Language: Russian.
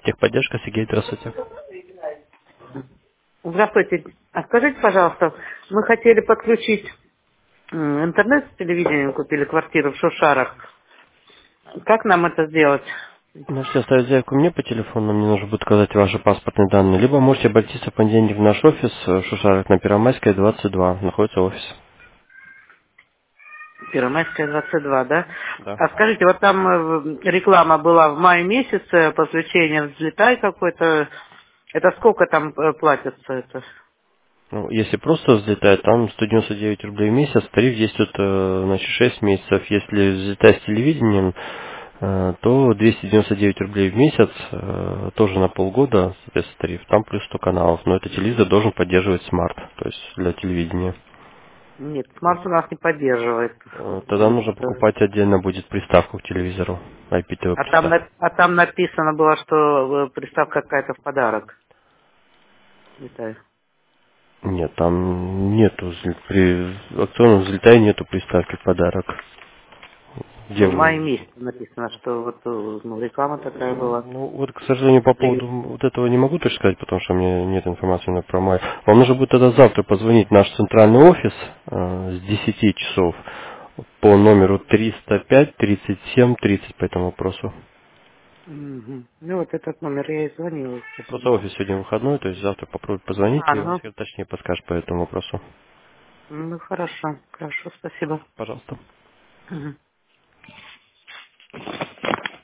Техподдержка, Сергей, здравствуйте. Здравствуйте. А скажите, пожалуйста, мы хотели подключить интернет с телевидением, купили квартиру в Шушарах. Как нам это сделать? Можете оставить заявку мне по телефону, мне нужно будет указать ваши паспортные данные, либо можете обратиться в понедельник в наш офис в Шушарах на Первомайская, 22, находится офис. Первомайская, 22, да? Да. А скажите, вот там реклама была в мае месяце, подключение «Взлетай» какой-то. Это сколько там платится это? Ну, если просто взлетает, там 199 рублей в месяц, тариф действует, значит, 6 месяцев. Если взлетать с телевидением, то 299 рублей в месяц, тоже на полгода, соответственно, тариф. Там плюс 100 каналов, но этот телевизор должен поддерживать смарт, то есть для телевидения. Нет, смарт у нас не поддерживает. Тогда нужно покупать отдельно будет приставку к телевизору, IPTV приставку. А там написано было, что приставка какая-то в подарок. «Взлетай». Нет, там нету, при акционном взлетае нету приставки в подарок. Где Ну, в мае вы? месяце написано, что вот ну, реклама такая была. Ну, вот, к сожалению, по поводу вот этого не могу точно сказать, потому что у меня нет информации на про май. Вам нужно будет тогда завтра позвонить в наш центральный офис с 10 часов по номеру 305 37 30 по этому вопросу. Мгм. Ну, вот этот номер я и звонила. Ну, просто офис сегодня выходной, то есть завтра попробуйте позвонить, А, и вам ну, все точнее подскажет по этому вопросу. ну, хорошо, хорошо, спасибо. Пожалуйста. Мгм.